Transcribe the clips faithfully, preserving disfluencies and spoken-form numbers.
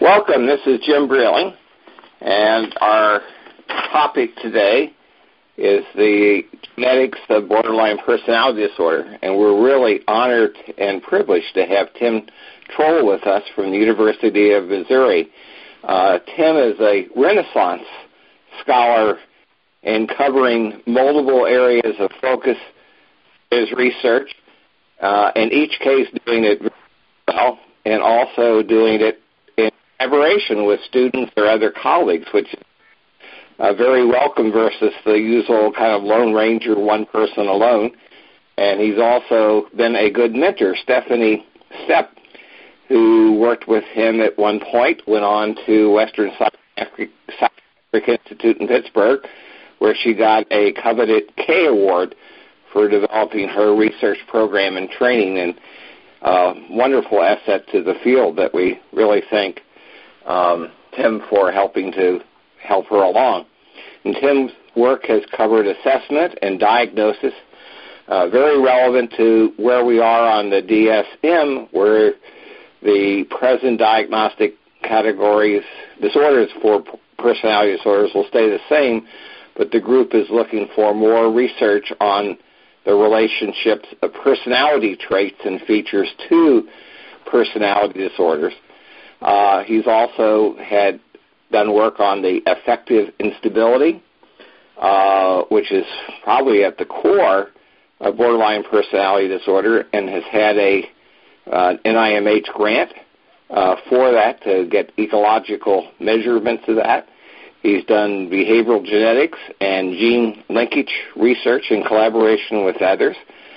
Welcome, this is Jim Brealing, and our topic today is the genetics of borderline personality disorder, and we're really honored and privileged to have Tim Troll with us from the University of Missouri. Uh, Tim is a Renaissance scholar in covering multiple areas of focus in his research, uh, in each case doing it very well, and also doing it in collaboration with students or other colleagues, which is uh, very welcome versus the usual kind of Lone Ranger, one person alone. And he's also been a good mentor. Stephanie Stepp, who worked with him at one point, went on to Western Psychiatric Institute in Pittsburgh, where she got a coveted K Award for developing her research program and training, and uh, wonderful asset to the field that we really thank um, Tim for helping to help her along. And Tim's work has covered assessment and diagnosis, uh, very relevant to where we are on the D S M, where the present diagnostic categories, disorders for personality disorders will stay the same, but the group is looking for more research on the relationships of personality traits and features to personality disorders. Uh, he's also had done work on the affective instability, uh, which is probably at the core of borderline personality disorder, and has had a uh, N I M H grant uh, for that to get ecological measurements of that. He's done behavioral genetics and gene linkage research in collaboration with others.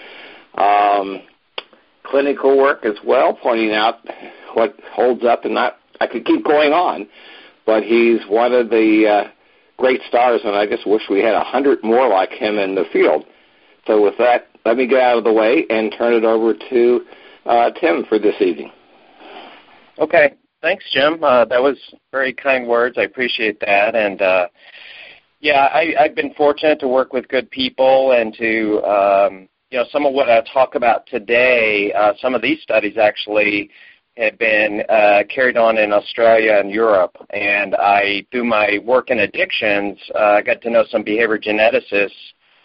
Um, clinical work as well, pointing out what holds up, and not, I could keep going on, but he's one of the uh, great stars, and I just wish we had a hundred more like him in the field. So with that, let me get out of the way and turn it over to uh, Tim for this evening. Okay. Thanks, Jim. Uh, that was very kind words. I appreciate that. And, uh, yeah, I, I've been fortunate to work with good people and to, um, you know, some of what I talk about today, uh, some of these studies actually have been uh, carried on in Australia and Europe. And I, through my work in addictions, uh, got to know some behavior geneticists.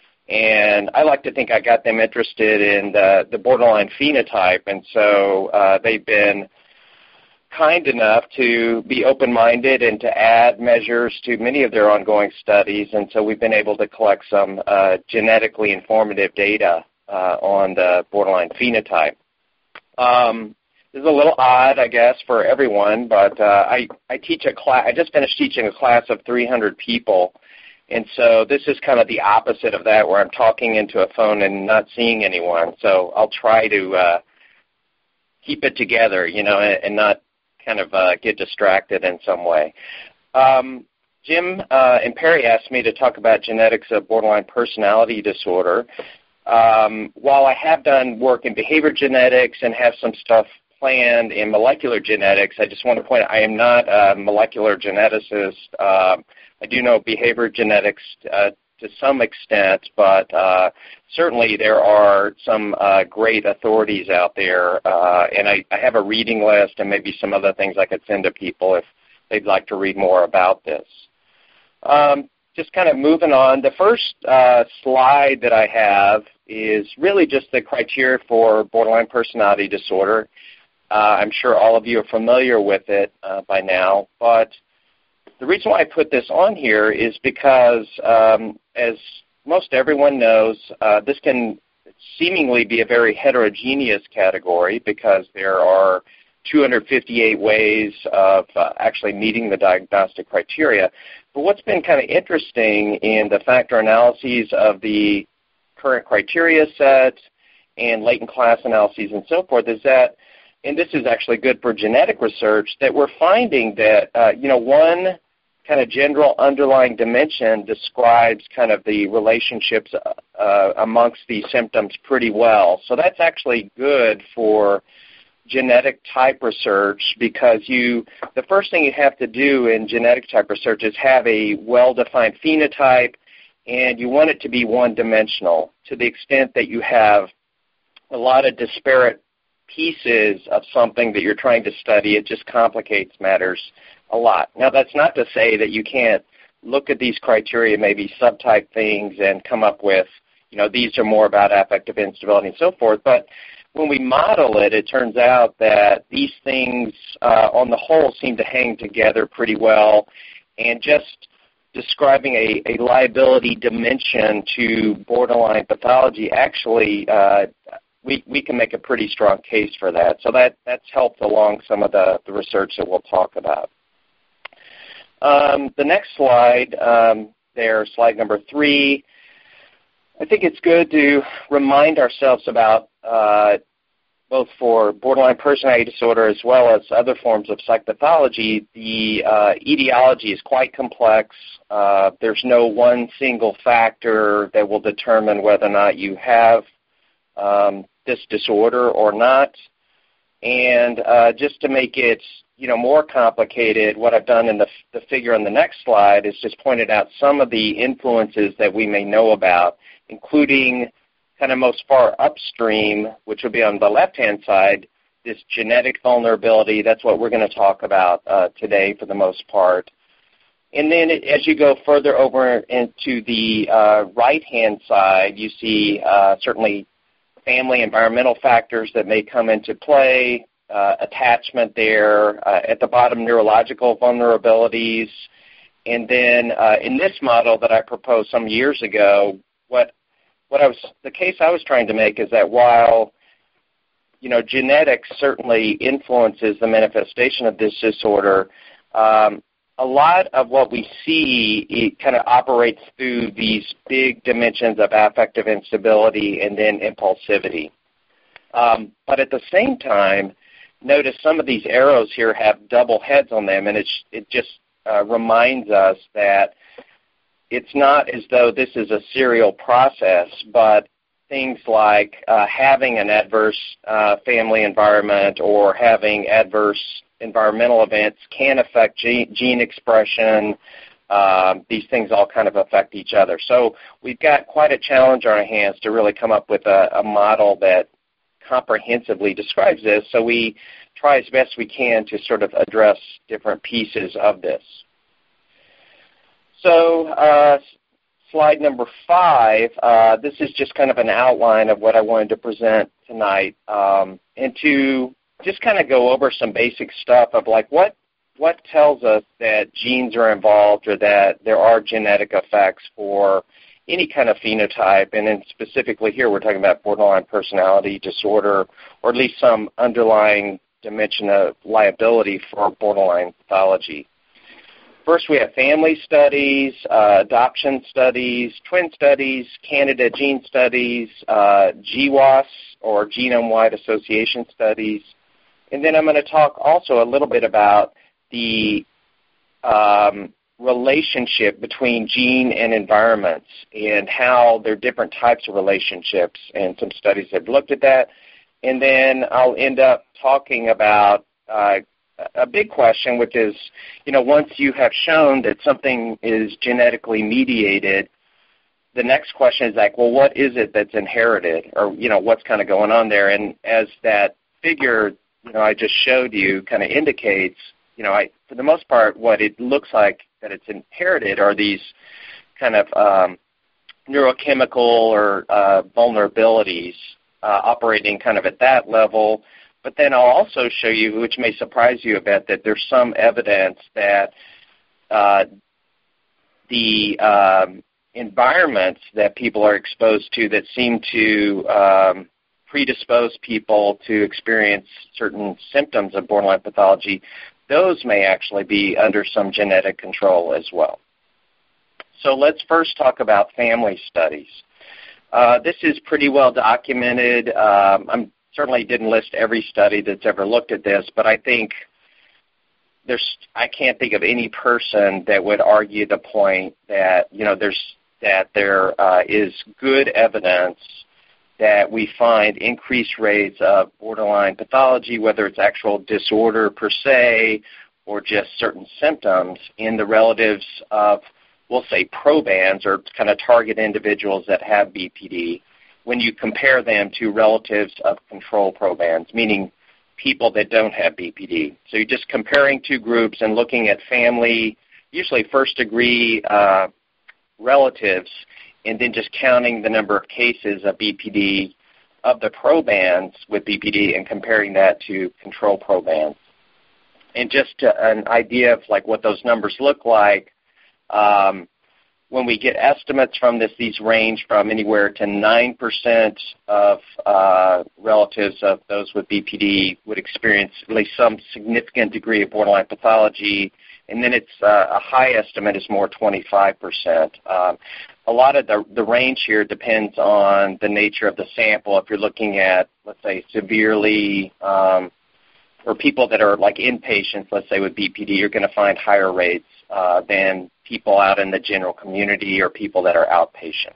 And I like to think I got them interested in the, the borderline phenotype. And so uh, they've been kind enough to be open-minded and to add measures to many of their ongoing studies, and so we've been able to collect some uh, genetically informative data uh, on the borderline phenotype. Um, this is a little odd, I guess, for everyone, but uh, I, I teach a class. I just finished teaching a class of three hundred people, and so this is kind of the opposite of that, where I'm talking into a phone and not seeing anyone. So I'll try to uh, keep it together, you know, and, and not kind of uh, get distracted in some way. Um, Jim uh, and Perry asked me to talk about genetics of borderline personality disorder. Um, while I have done work in behavior genetics and have some stuff planned in molecular genetics, I just want to point out I am not a molecular geneticist. Uh, I do know behavior genetics uh, to some extent, but uh, certainly there are some uh, great authorities out there, uh, and I, I have a reading list and maybe some other things I could send to people if they'd like to read more about this. Um, just kind of moving on, the first uh, slide that I have is really just the criteria for borderline personality disorder. Uh, I'm sure all of you are familiar with it uh, by now, but the reason why I put this on here is because, um, as most everyone knows, uh, this can seemingly be a very heterogeneous category because there are two hundred fifty-eight ways of uh, actually meeting the diagnostic criteria. But what's been kind of interesting in the factor analyses of the current criteria set and latent class analyses and so forth is that, and this is actually good for genetic research, that we're finding that, uh, you know, one kind of general underlying dimension describes kind of the relationships uh, amongst these symptoms pretty well. So that's actually good for genetic type research because you, the first thing you have to do in genetic type research is have a well-defined phenotype, and you want it to be one-dimensional to the extent that you have a lot of disparate pieces of something that you're trying to study, it just complicates matters a lot. Now, that's not to say that you can't look at these criteria, maybe subtype things, and come up with, you know, these are more about affective instability and so forth. But when we model it, it turns out that these things uh, on the whole seem to hang together pretty well. And just describing a, a liability dimension to borderline pathology, actually, uh, we, we can make a pretty strong case for that. So that, that's helped along some of the, the research that we'll talk about. Um, the next slide um, there, slide number three, I think it's good to remind ourselves about uh, both for borderline personality disorder as well as other forms of psychopathology, the uh, etiology is quite complex. Uh, there's no one single factor that will determine whether or not you have um, this disorder or not. And uh, just to make it, you know, more complicated, what I've done in the, the figure on the next slide is just pointed out some of the influences that we may know about, including kind of most far upstream, which would be on the left-hand side, this genetic vulnerability. That's what we're going to talk about uh, today for the most part. And then it, as you go further over into the uh, right-hand side, you see uh, certainly family, environmental factors that may come into play, uh, attachment there, uh, at the bottom, neurological vulnerabilities. And then uh, in this model that I proposed some years ago, what What I was, the case I was trying to make is that while, you know, genetics certainly influences the manifestation of this disorder, um, a lot of what we see, it kind of operates through these big dimensions of affective instability and then impulsivity. Um, but at the same time, notice some of these arrows here have double heads on them, and it's, it just uh, reminds us that it's not as though this is a serial process, but things like uh, having an adverse uh, family environment or having adverse environmental events can affect gene, gene expression. Um, these things all kind of affect each other. So we've got quite a challenge on our hands to really come up with a, a model that comprehensively describes this. So we try as best we can to sort of address different pieces of this. So uh, slide number five, uh, this is just kind of an outline of what I wanted to present tonight, um, and to just kind of go over some basic stuff of like what what tells us that genes are involved or that there are genetic effects for any kind of phenotype, and then specifically here we're talking about borderline personality disorder, or at least some underlying dimension of liability for borderline pathology. First, we have family studies, uh, adoption studies, twin studies, candidate gene studies, uh, G W A S, or genome-wide association studies. And then I'm going to talk also a little bit about the um, relationship between gene and environments and how there are different types of relationships, and some studies have looked at that. And then I'll end up talking about uh, a big question, which is, you know, once you have shown that something is genetically mediated, the next question is like, well, what is it that's inherited, or, you know, what's kind of going on there? And as that figure, you know, I just showed you kind of indicates, you know, I, for the most part, what it looks like that it's inherited are these kind of um, neurochemical or uh, vulnerabilities uh, operating kind of at that level. But then I'll also show you, which may surprise you a bit, that there's some evidence that uh, the um, environments that people are exposed to that seem to um, predispose people to experience certain symptoms of borderline pathology, those may actually be under some genetic control as well. So let's first talk about family studies. Uh, this is pretty well documented. Um, I'm certainly didn't list every study that's ever looked at this, but I think there's, I can't think of any person that would argue the point that, you know, there's, that there uh, is good evidence that we find increased rates of borderline pathology, whether it's actual disorder per se or just certain symptoms in the relatives of, we'll say, probands or kind of target individuals that have B P D. when you compare them to relatives of control probands, meaning people that don't have B P D. So you're just comparing two groups and looking at family, usually first-degree uh, relatives, and then just counting the number of cases of B P D of the probands with B P D and comparing that to control probands. And just to, an idea of like what those numbers look like, um, when we get estimates from this, these range from anywhere to nine percent of uh, relatives of those with B P D would experience at least some significant degree of borderline pathology, and then it's uh, a high estimate is more twenty-five percent. Um, a lot of the, the range here depends on the nature of the sample. If you're looking at, let's say, severely, um, or people that are like inpatients, let's say with B P D, you're going to find higher rates uh, than people out in the general community or people that are outpatients.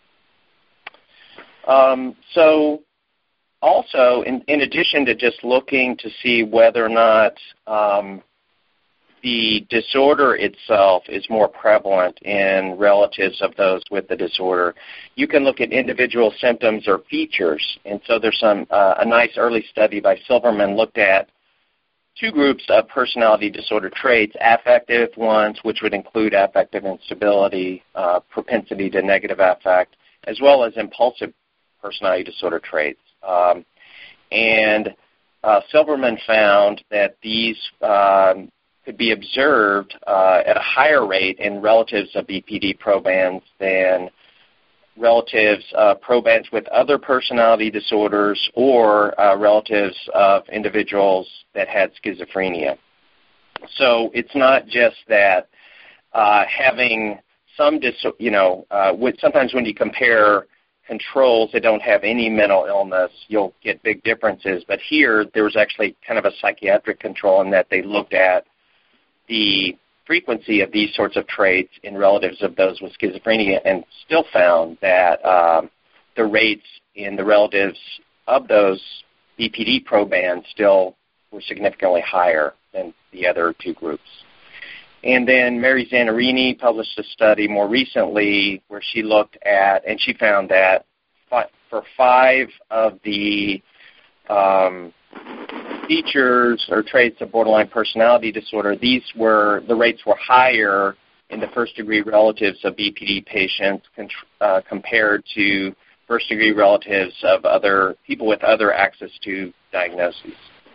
Um, so also, in, in addition to just looking to see whether or not um, the disorder itself is more prevalent in relatives of those with the disorder, you can look at individual symptoms or features. And so there's some uh, a nice early study by Silverman looked at two groups of personality disorder traits, affective ones, which would include affective instability, uh, propensity to negative affect, as well as impulsive personality disorder traits. Um, and uh, Silverman found that these um, could be observed uh, at a higher rate in relatives of B P D probands than relatives of probands with other personality disorders or uh, relatives of individuals that had schizophrenia. So it's not just that uh, having some, dis- you know, uh, with, sometimes when you compare controls that don't have any mental illness, you'll get big differences. But here there was actually kind of a psychiatric control in that they looked at the frequency of these sorts of traits in relatives of those with schizophrenia and still found that um, the rates in the relatives of those B P D probands still were significantly higher than the other two groups. And then Mary Zanarini published a study more recently where she looked at, and she found that fi- for five of the um, features or traits of borderline personality disorder, these were, the rates were higher in the first-degree relatives of B P D patients con- uh, compared to first-degree relatives of other people with other access to diagnoses.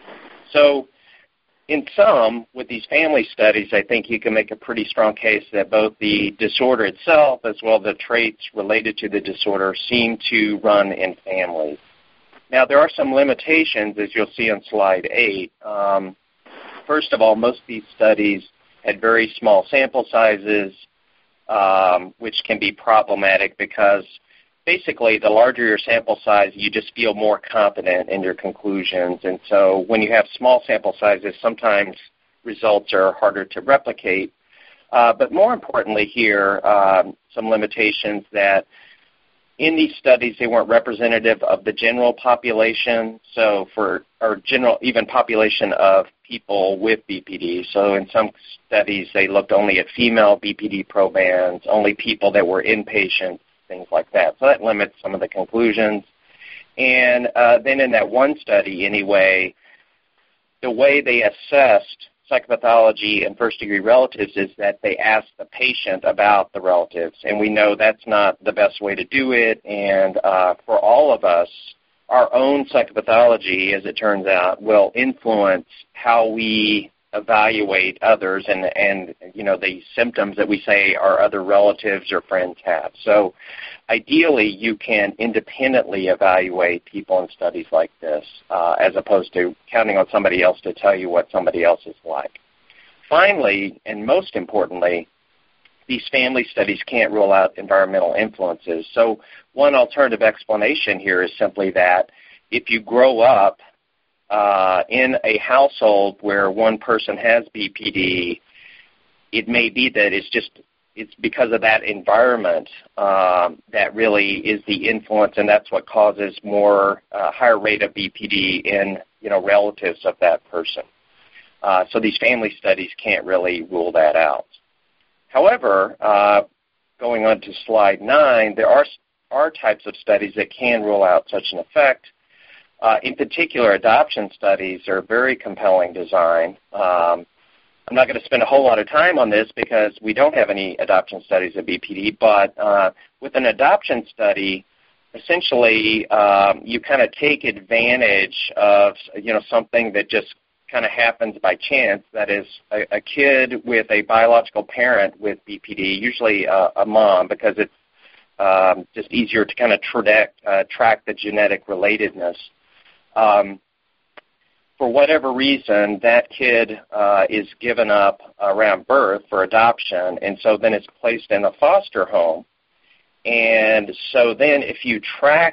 So in sum, with these family studies, I think you can make a pretty strong case that both the disorder itself as well as the traits related to the disorder seem to run in families. Now, there are some limitations, as you'll see on slide eight. Um, first of all, most of these studies had very small sample sizes, um, which can be problematic because basically the larger your sample size, you just feel more confident in your conclusions. And so when you have small sample sizes, sometimes results are harder to replicate. Uh, but more importantly here, um, some limitations that in these studies, they weren't representative of the general population, so for or general even population of people with B P D. So in some studies, they looked only at female B P D probands, only people that were inpatient, things like that. So that limits some of the conclusions. And uh, then in that one study, anyway, the way they assessed psychopathology in first-degree relatives is that they asked the patient about the relatives, and we know that's not the best way to do it, and uh, for all of us, our own psychopathology, as it turns out, will influence how we evaluate others and, and you know, the symptoms that we say our other relatives or friends have. So ideally, you can independently evaluate people in studies like this uh, as opposed to counting on somebody else to tell you what somebody else is like. Finally, and most importantly, these family studies can't rule out environmental influences. So one alternative explanation here is simply that if you grow up uh, in a household where one person has B P D, it may be that it's just it's because of that environment um, that really is the influence, and that's what causes more uh, higher rate of B P D in you know relatives of that person. Uh, so these family studies can't really rule that out. However, uh, going on to slide nine, there are are types of studies that can rule out such an effect. Uh, in particular, adoption studies are very compelling design. Um, I'm not going to spend a whole lot of time on this because we don't have any adoption studies at B P D, but uh, with an adoption study, essentially um, you kind of take advantage of, you know, something that just kind of happens by chance. That is, a, a kid with a biological parent with B P D, usually uh, a mom, because it's um, just easier to kind of track, uh, track the genetic relatedness. Um, for whatever reason, that kid uh, is given up around birth for adoption, and so then it's placed in a foster home. And so then if you track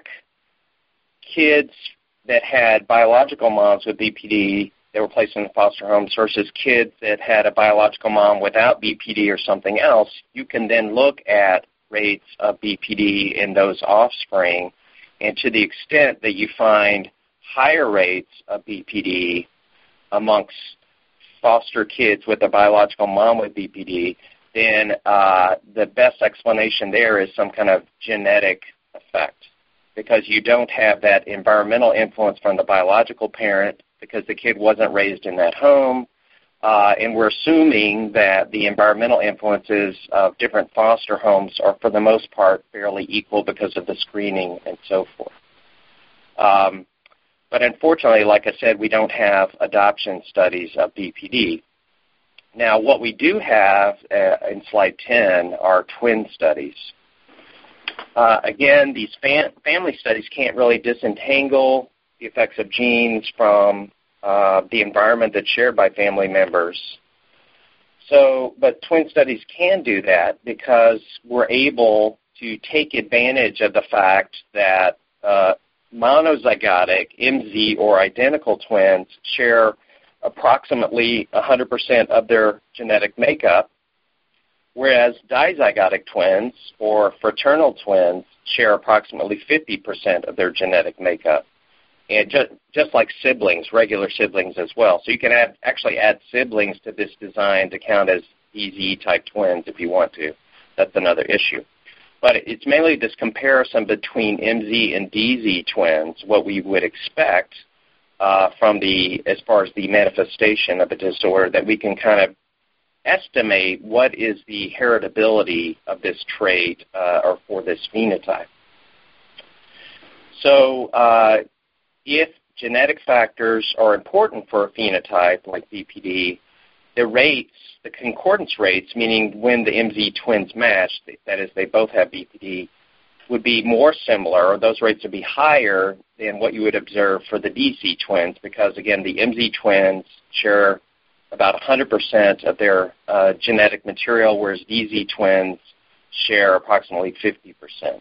kids that had biological moms with B P D that were placed in the foster homes versus kids that had a biological mom without B P D or something else, you can then look at rates of B P D in those offspring. And to the extent that you find higher rates of B P D amongst foster kids with a biological mom with B P D, then uh, the best explanation there is some kind of genetic effect, because you don't have that environmental influence from the biological parent because the kid wasn't raised in that home, uh, and we're assuming that the environmental influences of different foster homes are for the most part fairly equal because of the screening and so forth. Um, but unfortunately, like I said, we don't have adoption studies of B P D. Now, what we do have uh, in slide ten are twin studies. Uh, again, these fam- family studies can't really disentangle the effects of genes from uh, the environment that's shared by family members. So, but twin studies can do that because we're able to take advantage of the fact that uh, monozygotic, M Z, or identical twins share approximately one hundred percent of their genetic makeup, whereas dizygotic twins or fraternal twins share approximately fifty percent of their genetic makeup, and just, just like siblings, regular siblings as well. So you can add, actually add siblings to this design to count as D Z-type twins if you want to. That's another issue. But it's mainly this comparison between M Z and D Z twins, what we would expect uh, from the, as far as the manifestation of a disorder, that we can kind of estimate what is the heritability of this trait uh, or for this phenotype. So uh, if genetic factors are important for a phenotype like B P D, the rates, the concordance rates, meaning when the M Z twins match, that is, they both have B P D, would be more similar, or those rates would be higher than what you would observe for the D Z twins, because, again, the M Z twins share about one hundred percent of their uh, genetic material, whereas D Z twins share approximately fifty percent.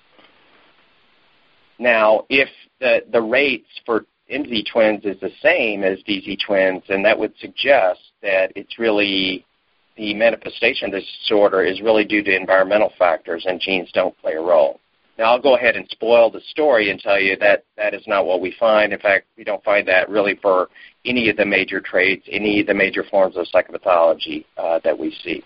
Now, if the, the rates for M Z twins is the same as D Z twins, then that would suggest that it's really, the manifestation of this disorder is really due to environmental factors and genes don't play a role. Now, I'll go ahead and spoil the story and tell you that that is not what we find. In fact, we don't find that really for any of the major traits, any of the major forms of psychopathology uh, that we see.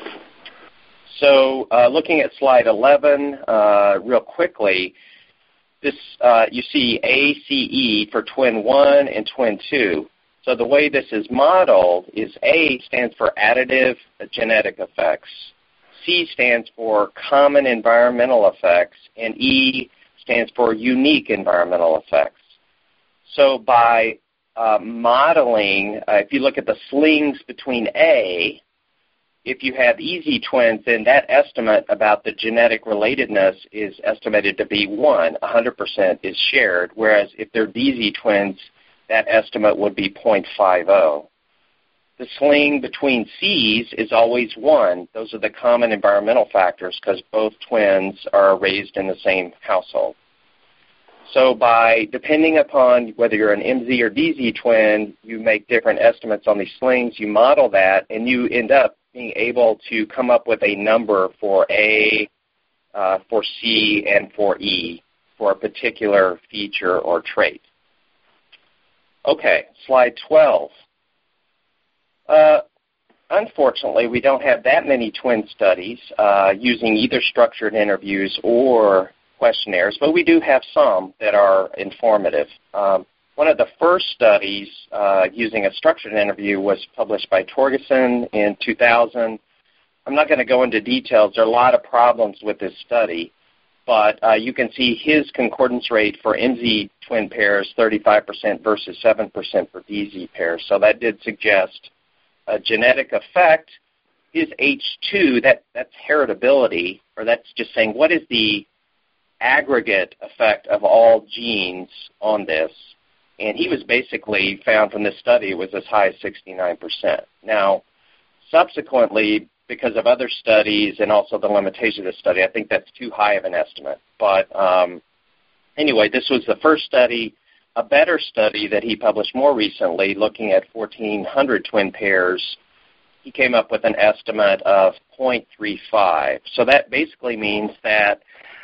So uh, looking at slide eleven uh, real quickly, this uh, you see A C E for twin one and twin two. So the way this is modeled is A stands for additive genetic effects, C stands for common environmental effects, and E stands for unique environmental effects. So by uh, modeling, uh, if you look at the slings between A, if you have E Z twins, then that estimate about the genetic relatedness is estimated to be one. one hundred percent is shared, whereas if they're D Z twins, that estimate would be zero point five zero. The sling between C's is always one. Those are the common environmental factors because both twins are raised in the same household. So by, depending upon whether you're an M Z or D Z twin, you make different estimates on these slings, you model that, and you end up being able to come up with a number for A, uh, for C, and for E for a particular feature or trait. Okay, slide twelve. Uh, unfortunately, we don't have that many twin studies uh, using either structured interviews or questionnaires, but we do have some that are informative. Um, one of the first studies uh, using a structured interview was published by Torgerson in two thousand. I'm not going to go into details. There are a lot of problems with this study, but uh, you can see his concordance rate for M Z twin pairs, thirty-five percent versus seven percent for D Z pairs. So that did suggest a genetic effect. His H two, that, that's heritability, or that's just saying what is the aggregate effect of all genes on this. And he was basically found from this study it was as high as sixty-nine percent. Now, subsequently, because of other studies and also the limitation of the study, I think that's too high of an estimate. But um, anyway, this was the first study. A better study that he published more recently, looking at fourteen hundred twin pairs, he came up with an estimate of zero point three five. So that basically means that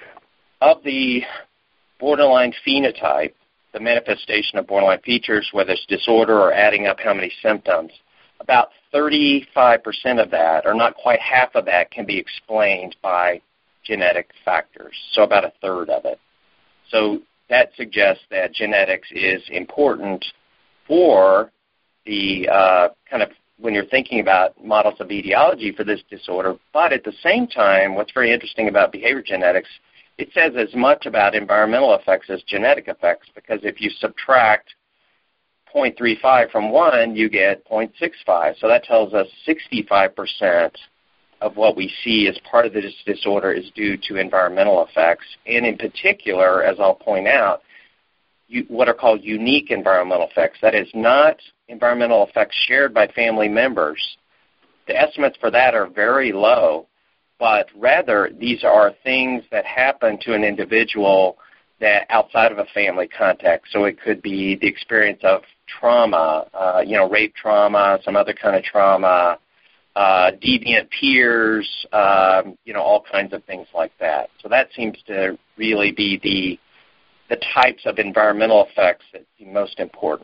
of the borderline phenotype, the manifestation of borderline features, whether it's disorder or adding up how many symptoms, about thirty-five percent of that, or not quite half of that, can be explained by genetic factors, so about a third of it. So that suggests that genetics is important for the uh, kind of when you're thinking about models of etiology for this disorder, but at the same time, what's very interesting about behavior genetics, it says as much about environmental effects as genetic effects, because if you subtract zero point three five from one, you get zero point six five. So that tells us sixty-five percent of what we see as part of this disorder is due to environmental effects, and in particular, as I'll point out, you, what are called unique environmental effects. That is not environmental effects shared by family members. The estimates for that are very low, but rather these are things that happen to an individual that outside of a family context. So it could be the experience of trauma, uh, you know, rape trauma, some other kind of trauma, uh, deviant peers, um, you know, all kinds of things like that. So that seems to really be the the types of environmental effects that seem most important.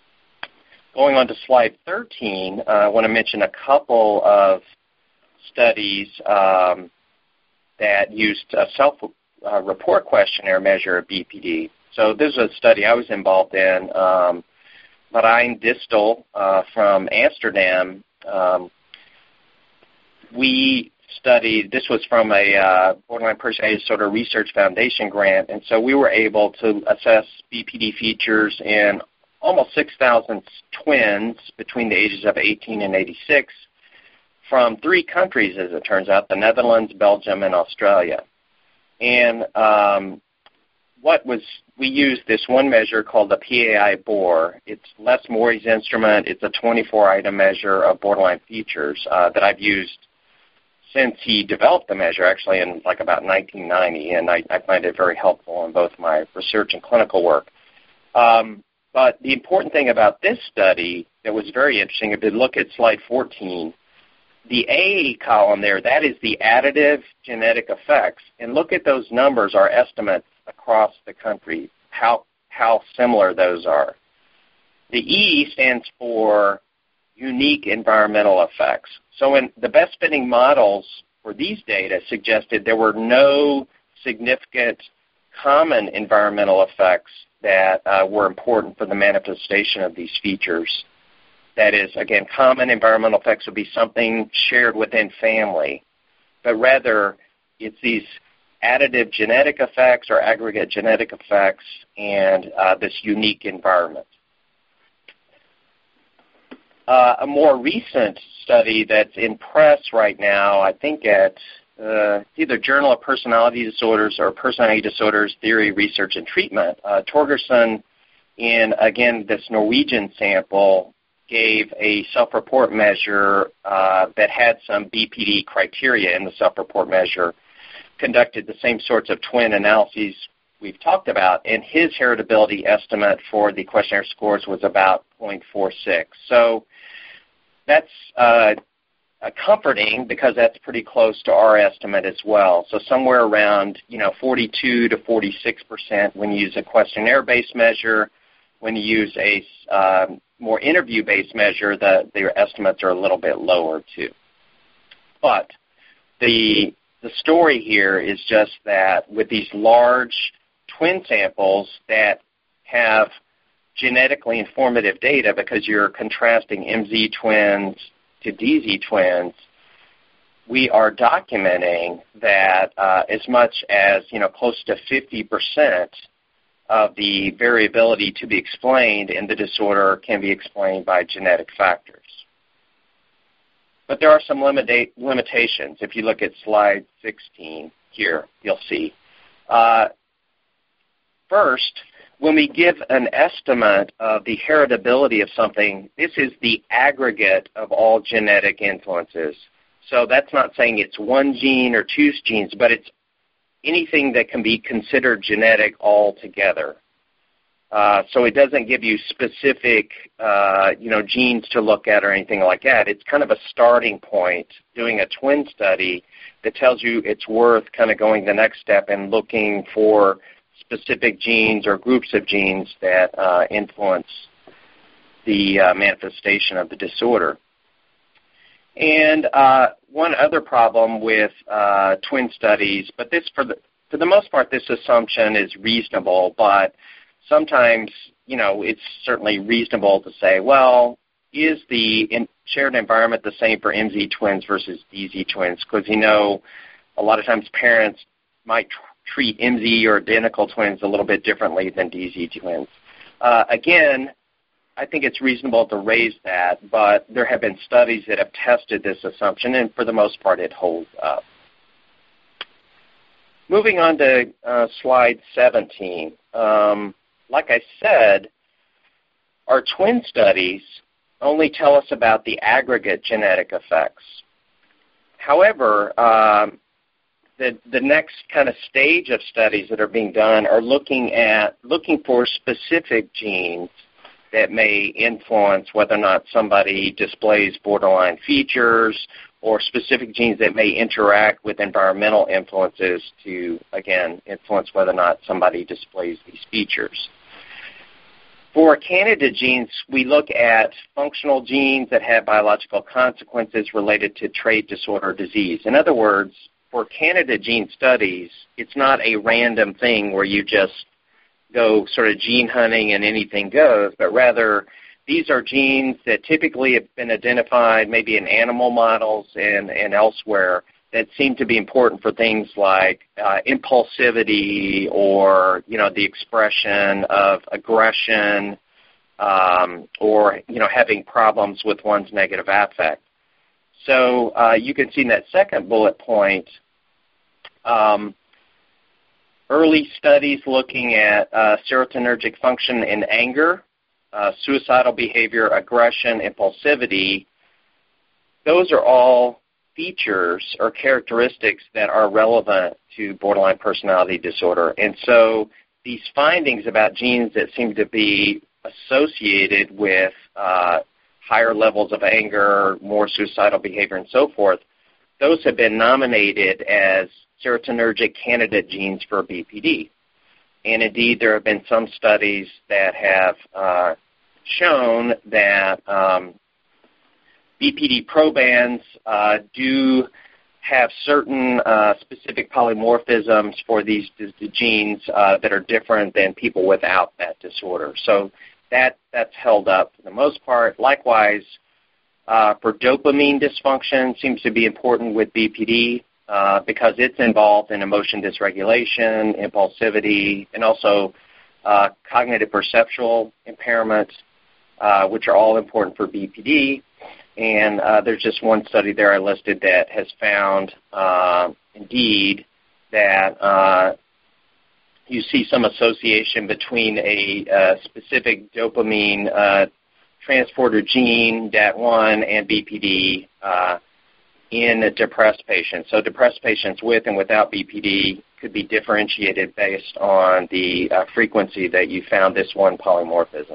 Going on to slide thirteen, uh, I want to mention a couple of studies um, that used a self-report questionnaire measure of B P D. So this is a study I was involved in. Um, Marijn Distel uh, from Amsterdam, um, we studied, this was from a uh, Borderline Personality Disorder Research Foundation grant, and so we were able to assess B P D features in almost six thousand twins between the ages of eighteen and eighty-six from three countries, as it turns out, the Netherlands, Belgium, and Australia. And um, what was, we used this one measure called the P A I B O R E. It's Les Morey's instrument. It's a twenty-four item measure of borderline features uh, that I've used since he developed the measure, actually in like about nineteen ninety, and I, I find it very helpful in both my research and clinical work. Um, but the important thing about this study that was very interesting, if you look at slide fourteen, the A column there, that is the additive genetic effects. And look at those numbers, our estimates across the country, how, how similar those are. The E stands for unique environmental effects. So in the best fitting models for these data suggested there were no significant common environmental effects that uh, were important for the manifestation of these features. That is, again, common environmental effects would be something shared within family, but rather it's these additive genetic effects or aggregate genetic effects and uh, this unique environment. Uh, a more recent study that's in press right now, I think at uh, either Journal of Personality Disorders or Personality Disorders Theory, Research, and Treatment, uh, Torgerson, in, again, this Norwegian sample, gave a self-report measure uh, that had some B P D criteria in the self-report measure, conducted the same sorts of twin analyses we've talked about, and his heritability estimate for the questionnaire scores was about zero point four six. So that's uh, uh, comforting because that's pretty close to our estimate as well. So somewhere around, you know, forty-two to forty-six percent when you use a questionnaire-based measure. When you use a um, more interview-based measure, the, their estimates are a little bit lower too. But the the story here is just that with these large twin samples that have genetically informative data, because you're contrasting M Z twins to D Z twins, we are documenting that uh, as much as, you know, close to fifty percent of the variability to be explained in the disorder can be explained by genetic factors. But there are some limita- limitations. If you look at slide sixteen here, you'll see. Uh, first, when we give an estimate of the heritability of something, this is the aggregate of all genetic influences. So that's not saying it's one gene or two genes, but it's anything that can be considered genetic altogether. Uh, so it doesn't give you specific, uh, you know, genes to look at or anything like that. It's kind of a starting point, doing a twin study that tells you it's worth kind of going the next step and looking for specific genes or groups of genes that uh, influence the uh, manifestation of the disorder. And uh, one other problem with uh, twin studies, but this for the for the most part, this assumption is reasonable, but sometimes, you know, it's certainly reasonable to say, well, is the in shared environment the same for M Z twins versus D Z twins? Because, you know, a lot of times parents might tr- treat M Z or identical twins a little bit differently than D Z twins. Uh, again, I think it's reasonable to raise that, but there have been studies that have tested this assumption, and for the most part, it holds up. Moving on to uh, slide seventeen. Um, like I said, our twin studies only tell us about the aggregate genetic effects. However, um, the, the next kind of stage of studies that are being done are looking at looking for specific genes that may influence whether or not somebody displays borderline features, or specific genes that may interact with environmental influences to, again, influence whether or not somebody displays these features. For candidate genes, we look at functional genes that have biological consequences related to trait, disorder, or disease. In other words, for candidate gene studies, it's not a random thing where you just go sort of gene hunting and anything goes, but rather these are genes that typically have been identified maybe in animal models and, and elsewhere that seem to be important for things like uh, impulsivity or, you know, the expression of aggression um, or, you know, having problems with one's negative affect. So uh, you can see in that second bullet point, um, early studies looking at uh, serotonergic function in anger, uh, suicidal behavior, aggression, impulsivity, those are all features or characteristics that are relevant to borderline personality disorder. And so these findings about genes that seem to be associated with uh, higher levels of anger, more suicidal behavior, and so forth, those have been nominated as serotonergic candidate genes for B P D. And indeed, there have been some studies that have uh, shown that um, B P D probands uh, do have certain uh, specific polymorphisms for these the genes uh, that are different than people without that disorder. So that that's held up for the most part. Likewise, uh, for dopamine dysfunction seems to be important with B P D. Uh, because it's involved in emotion dysregulation, impulsivity, and also uh, cognitive perceptual impairments, uh, which are all important for B P D. And uh, there's just one study there I listed that has found, uh, indeed, that uh, you see some association between a uh, specific dopamine uh, transporter gene, D A T one, and B P D uh, in depressed patients. So depressed patients with and without B P D could be differentiated based on the uh, frequency that you found this one polymorphism.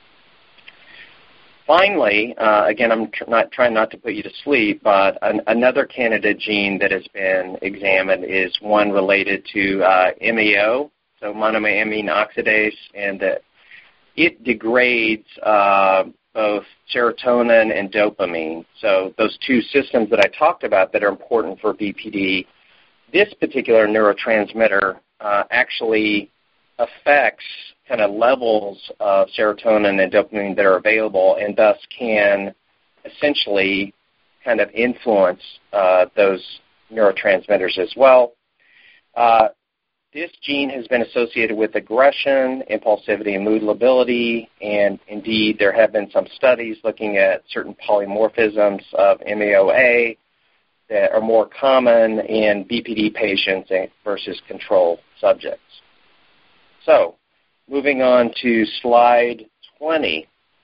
Finally, uh, again, I'm tr- not trying not to put you to sleep, but an, another candidate gene that has been examined is one related to uh, M A O, so monoamine oxidase, and that it degrades uh, both serotonin and dopamine. So those two systems that I talked about that are important for B P D, this particular neurotransmitter uh, actually affects kind of levels of serotonin and dopamine that are available, and thus can essentially kind of influence uh, those neurotransmitters as well. Uh, this gene has been associated with aggression, impulsivity, and mood lability, and indeed there have been some studies looking at certain polymorphisms of M A O A that are more common in B P D patients versus control subjects. So, moving on to slide twenty.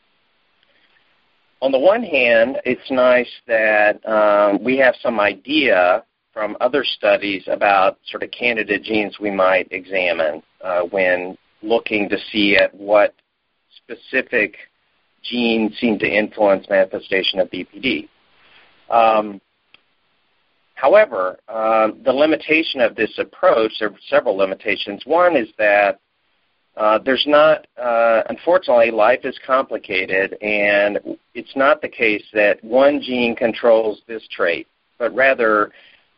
On the one hand, it's nice that um, we have some idea from other studies about sort of candidate genes we might examine uh, when looking to see at what specific genes seem to influence manifestation of B P D. Um, however, uh, the limitation of this approach, there are several limitations. One is that Uh, there's not, uh, unfortunately, life is complicated, and it's not the case that one gene controls this trait, but rather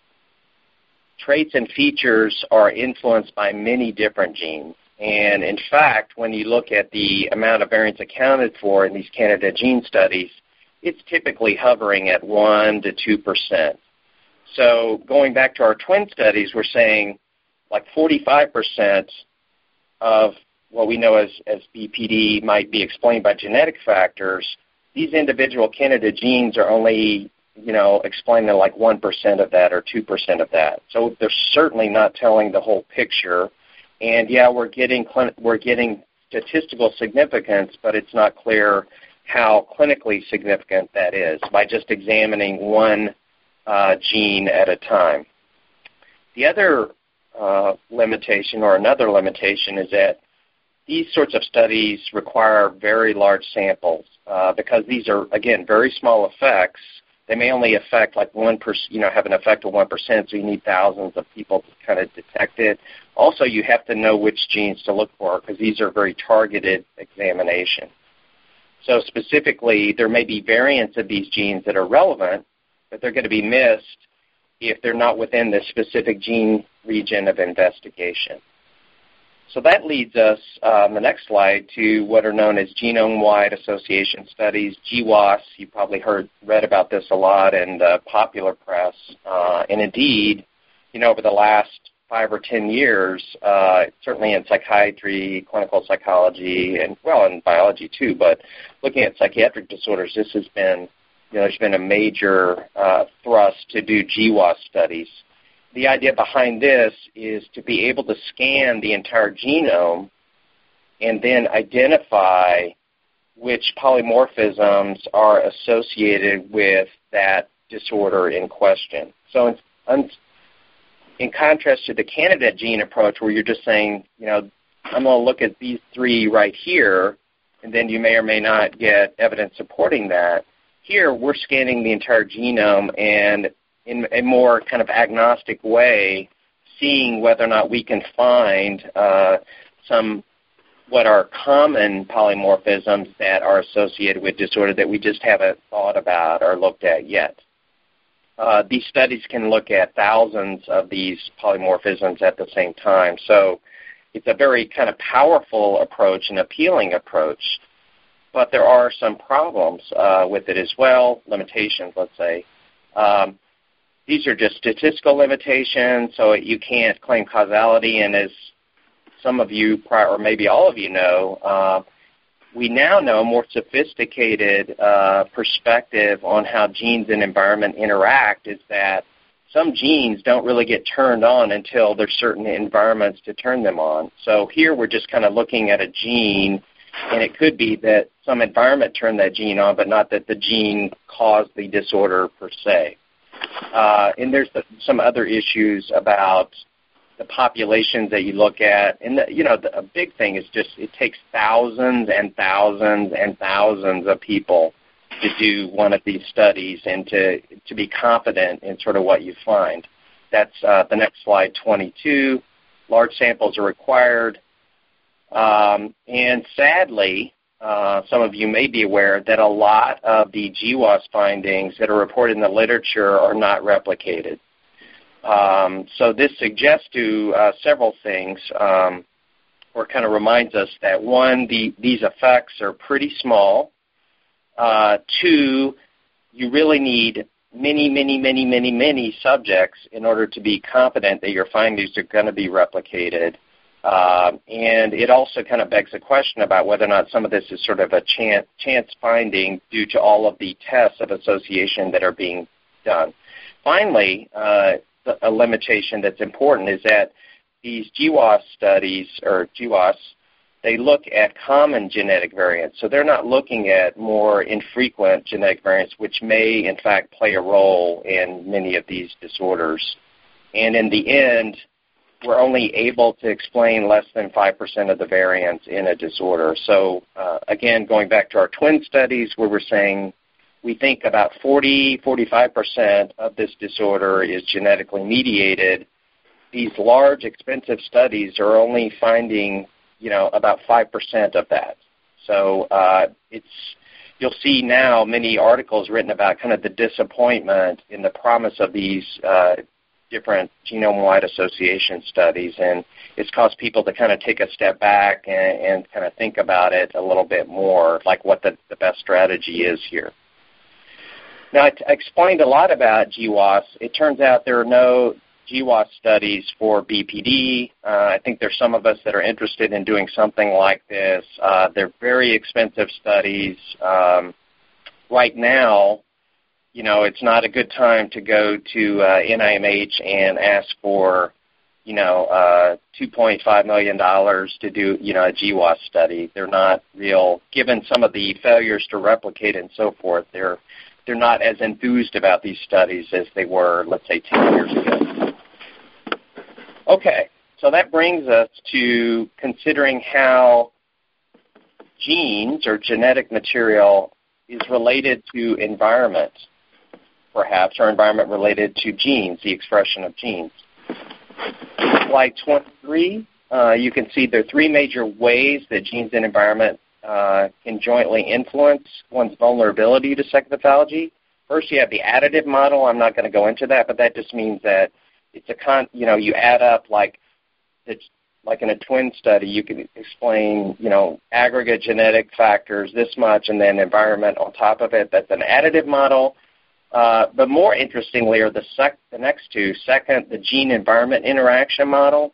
traits and features are influenced by many different genes. And in fact, when you look at the amount of variants accounted for in these candidate gene studies, it's typically hovering at one to two percent. So going back to our twin studies, we're saying like forty-five percent of what we know as, as B P D might be explained by genetic factors. These individual candidate genes are only, you know, explaining like one percent of that or two percent of that. So they're certainly not telling the whole picture. And yeah, we're getting we're getting statistical significance, but it's not clear how clinically significant that is by just examining one uh, gene at a time. The other uh, limitation or another limitation is that these sorts of studies require very large samples uh, because these are, again, very small effects. They may only affect like one percent, you know, have an effect of one percent, so you need thousands of people to kind of detect it. Also, you have to know which genes to look for because these are very targeted examination. So specifically, there may be variants of these genes that are relevant, but they're going to be missed if they're not within the specific gene region of investigation. So that leads us, on um, the next slide, to what are known as genome-wide association studies, G W A S. You probably heard, read about this a lot in the popular press. Uh, and indeed, you know, over the last five or ten years, uh, certainly in psychiatry, clinical psychology, and, well, in biology too, but looking at psychiatric disorders, this has been, you know, there's been a major uh, thrust to do G W A S studies. The idea behind this is to be able to scan the entire genome and then identify which polymorphisms are associated with that disorder in question. So in, in contrast to the candidate gene approach where you're just saying, you know, I'm going to look at these three right here, and then you may or may not get evidence supporting that. Here, we're scanning the entire genome and in a more kind of agnostic way, seeing whether or not we can find uh, some what are common polymorphisms that are associated with disorder that we just haven't thought about or looked at yet. Uh, these studies can look at thousands of these polymorphisms at the same time. So it's a very kind of powerful approach, an appealing approach, but there are some problems uh, with it as well, limitations, let's say. Um, These are just statistical limitations, so you can't claim causality. And as some of you, or maybe all of you know, uh, we now know a more sophisticated uh, perspective on how genes and environment interact is that some genes don't really get turned on until there's certain environments to turn them on. So here we're just kind of looking at a gene, and it could be that some environment turned that gene on, but not that the gene caused the disorder per se. Uh, and there's the, some other issues about the populations that you look at. And, the, you know, the, a big thing is just it takes thousands and thousands and thousands of people to do one of these studies and to, to be confident in sort of what you find. That's uh, the next slide, twenty-two. Large samples are required. Um, and sadly, Uh, some of you may be aware that a lot of the G W A S findings that are reported in the literature are not replicated. Um, so this suggests to uh, several things, um, or kind of reminds us that, one, the, these effects are pretty small. Uh, two, you really need many, many, many, many, many subjects in order to be confident that your findings are going to be replicated. Uh, and it also kind of begs the question about whether or not some of this is sort of a chance, chance finding due to all of the tests of association that are being done. Finally, uh, a limitation that's important is that these G W A S studies, or G W A S, they look at common genetic variants. So they're not looking at more infrequent genetic variants, which may, in fact, play a role in many of these disorders. And in the end, we're only able to explain less than five percent of the variants in a disorder. So, uh, again, going back to our twin studies where we're saying we think about forty, forty-five percent of this disorder is genetically mediated, these large, expensive studies are only finding, you know, about five percent of that. So uh, it's you'll see now many articles written about kind of the disappointment in the promise of these uh, different genome-wide association studies, and it's caused people to kind of take a step back and, and kind of think about it a little bit more, like what the, the best strategy is here. Now, I, t- I explained a lot about G W A S. It turns out there are no G W A S studies for B P D. Uh, I think there's some of us that are interested in doing something like this. Uh, they're very expensive studies. Um, right now, you know, it's not a good time to go to uh, N I M H and ask for, you know, uh, two point five million dollars to do, you know, a G W A S study. They're not real, given some of the failures to replicate and so forth, they're, they're not as enthused about these studies as they were, let's say, ten years ago. Okay, so that brings us to considering how genes or genetic material is related to environment, perhaps, or environment related to genes, the expression of genes. Slide twenty-three, uh, you can see there are three major ways that genes and environment uh, can jointly influence one's vulnerability to psychopathology. First, you have the additive model. I'm not going to go into that, but that just means that it's a con. You know, you add up like it's like in a twin study. You can explain, you know, aggregate genetic factors this much, and then environment on top of it. That's an additive model. Uh, but more interestingly are the, sec- the next two. Second, the gene-environment interaction model.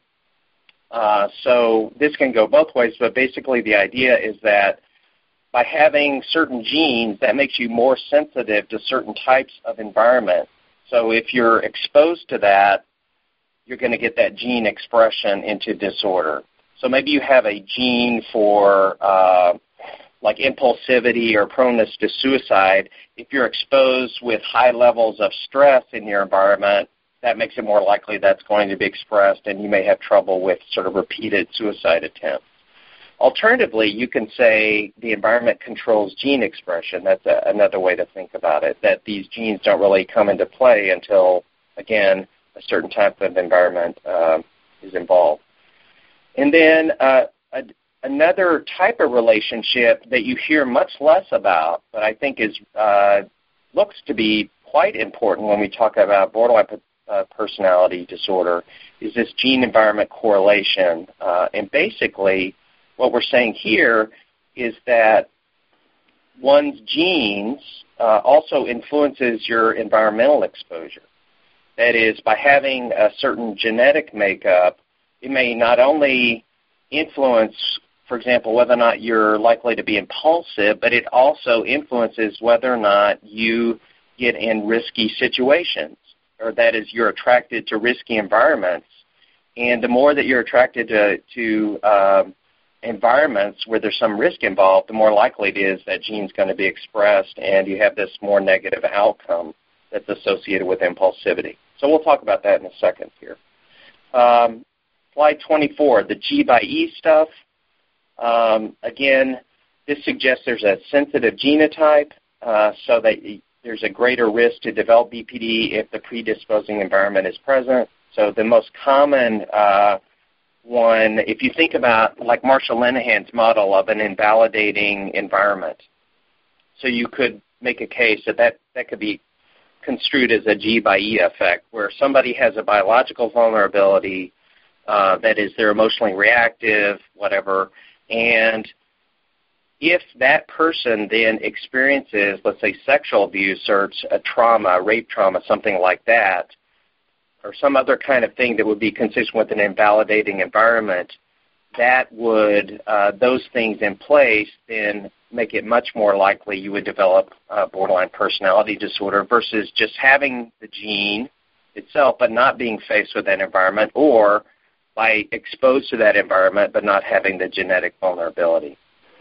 Uh, so this can go both ways, but basically the idea is that by having certain genes, that makes you more sensitive to certain types of environment. So if you're exposed to that, you're going to get that gene expression into disorder. So maybe you have a gene for uh, like impulsivity or proneness to suicide. If you're exposed with high levels of stress in your environment, that makes it more likely that's going to be expressed, and you may have trouble with sort of repeated suicide attempts. Alternatively, you can say the environment controls gene expression. That's a, another way to think about it, that these genes don't really come into play until, again, a certain type of environment uh, is involved. And then uh, a, another type of relationship that you hear much less about, but I think is uh, looks to be quite important when we talk about borderline uh, personality disorder, is this gene-environment correlation. Uh, and basically, what we're saying here is that one's genes uh, also influences your environmental exposure. That is, by having a certain genetic makeup, it may not only influence, for example, whether or not you're likely to be impulsive, but it also influences whether or not you get in risky situations, or that is, you're attracted to risky environments. And the more that you're attracted to, to um, environments where there's some risk involved, the more likely it is that gene's going to be expressed and you have this more negative outcome that's associated with impulsivity. So we'll talk about that in a second here. Um, slide twenty-four, the G by E stuff. Um, again, this suggests there's a sensitive genotype, uh, so that there's a greater risk to develop B P D if the predisposing environment is present. So the most common uh, one, if you think about like Marshall Linehan's model of an invalidating environment, so you could make a case that that, that could be construed as a G by E effect, where somebody has a biological vulnerability, uh, that is, they're emotionally reactive, whatever, and if that person then experiences, let's say, sexual abuse or a trauma, rape trauma, something like that, or some other kind of thing that would be consistent with an invalidating environment, that would, uh, those things in place then make it much more likely you would develop uh, borderline personality disorder versus just having the gene itself but not being faced with that environment, or by exposed to that environment but not having the genetic vulnerability.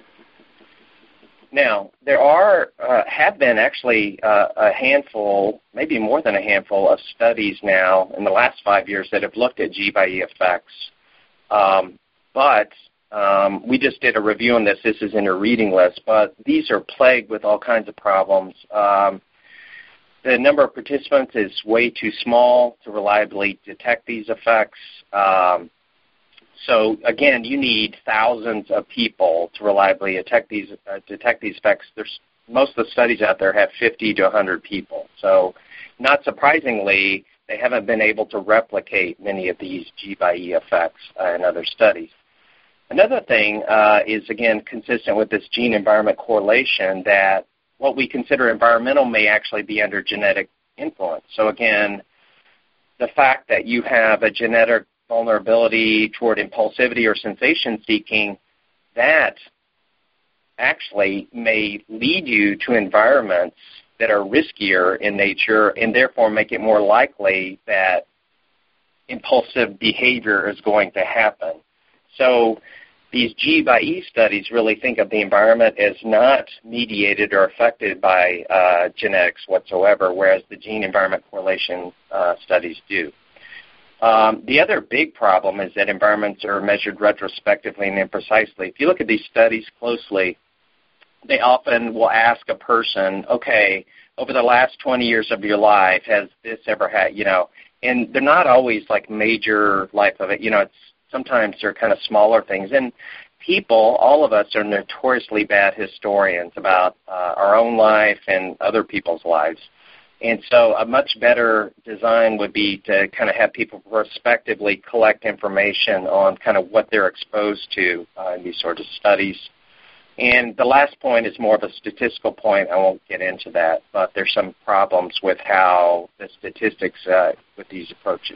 Now, there are, uh, have been actually uh, a handful, maybe more than a handful of studies now in the last five years that have looked at G by E effects. Um, but um, we just did a review on this. This is in a reading list, but these are plagued with all kinds of problems. Um, the number of participants is way too small to reliably detect these effects. Um, So, again, you need thousands of people to reliably detect these, uh, detect these effects. There's, most of the studies out there have fifty to one hundred people. So, not surprisingly, they haven't been able to replicate many of these G by E effects uh, in other studies. Another thing uh, is, again, consistent with this gene-environment correlation, that what we consider environmental may actually be under genetic influence. So, again, the fact that you have a genetic vulnerability toward impulsivity or sensation-seeking, that actually may lead you to environments that are riskier in nature and therefore make it more likely that impulsive behavior is going to happen. So these G by E studies really think of the environment as not mediated or affected by uh, genetics whatsoever, whereas the gene-environment correlation uh, studies do. Um, the other big problem is that environments are measured retrospectively and imprecisely. If you look at these studies closely, they often will ask a person, okay, over the last twenty years of your life, has this ever had, you know, and they're not always like major life of it. You know, it's sometimes they're kind of smaller things. And people, all of us are notoriously bad historians about uh, our own life and other people's lives. And so a much better design would be to kind of have people prospectively collect information on kind of what they're exposed to uh, in these sorts of studies. And the last point is more of a statistical point. I won't get into that, but there's some problems with how the statistics uh, with these approaches.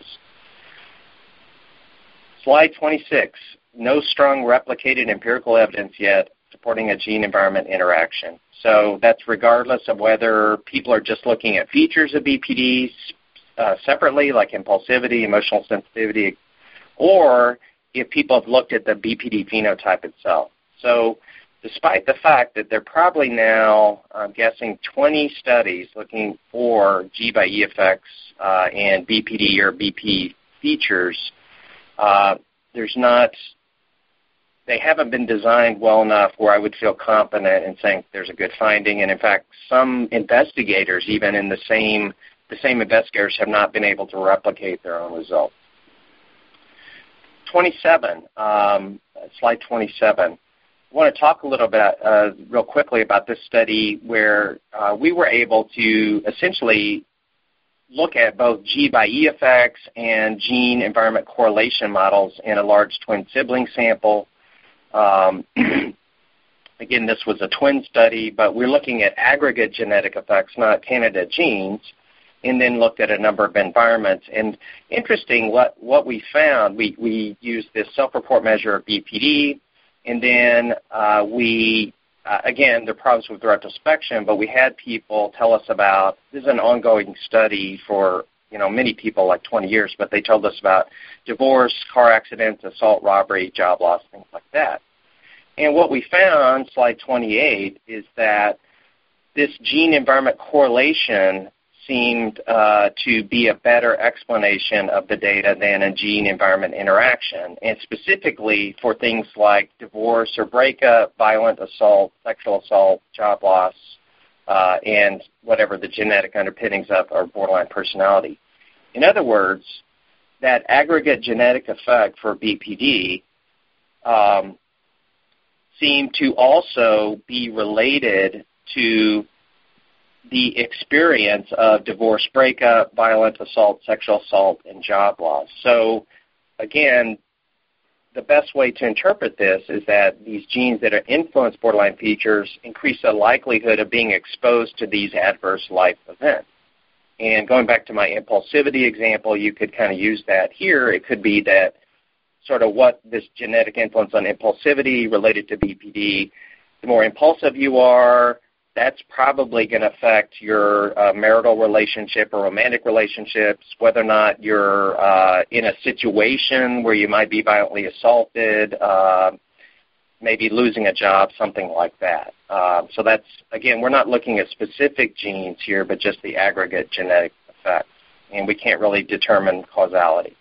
Slide twenty-six, no strong replicated empirical evidence yet supporting a gene-environment interaction. So that's regardless of whether people are just looking at features of B P Ds uh, separately, like impulsivity, emotional sensitivity, or if people have looked at the B P D phenotype itself. So despite the fact that there are probably now, I'm guessing, twenty studies looking for G by E effects uh, and B P D or B P features, uh, there's not They haven't been designed well enough where I would feel confident in saying there's a good finding. And in fact, some investigators, even in the same the same investigators, have not been able to replicate their own results. twenty-seven, um, slide twenty-seven. I want to talk a little bit, uh, real quickly, about this study where uh, we were able to essentially look at both G by E effects and gene-environment correlation models in a large twin sibling sample. Um, again, this was a twin study, but we're looking at aggregate genetic effects, not candidate genes, and then looked at a number of environments. And interesting, what, what we found, we, we used this self-report measure of B P D, and then uh, we, uh, again, there are problems with retrospection, but we had people tell us about, this is an ongoing study for you know, many people, like twenty years, but they told us about divorce, car accidents, assault, robbery, job loss, things like that. And what we found, slide twenty-eight, is that this gene-environment correlation seemed uh, to be a better explanation of the data than a gene-environment interaction, and specifically for things like divorce or breakup, violent assault, sexual assault, job loss, Uh, and whatever the genetic underpinnings of our borderline personality. In other words, that aggregate genetic effect for B P D um, seemed to also be related to the experience of divorce breakup, violent assault, sexual assault, and job loss. So, again, the best way to interpret this is that these genes that are influence borderline features increase the likelihood of being exposed to these adverse life events. And going back to my impulsivity example, you could kind of use that here. It could be that sort of what this genetic influence on impulsivity related to B P D, the more impulsive you are, that's probably going to affect your uh, marital relationship or romantic relationships, whether or not you're uh, in a situation where you might be violently assaulted, uh, maybe losing a job, something like that. Uh, so that's, again, we're not looking at specific genes here, but just the aggregate genetic effect, and we can't really determine causality.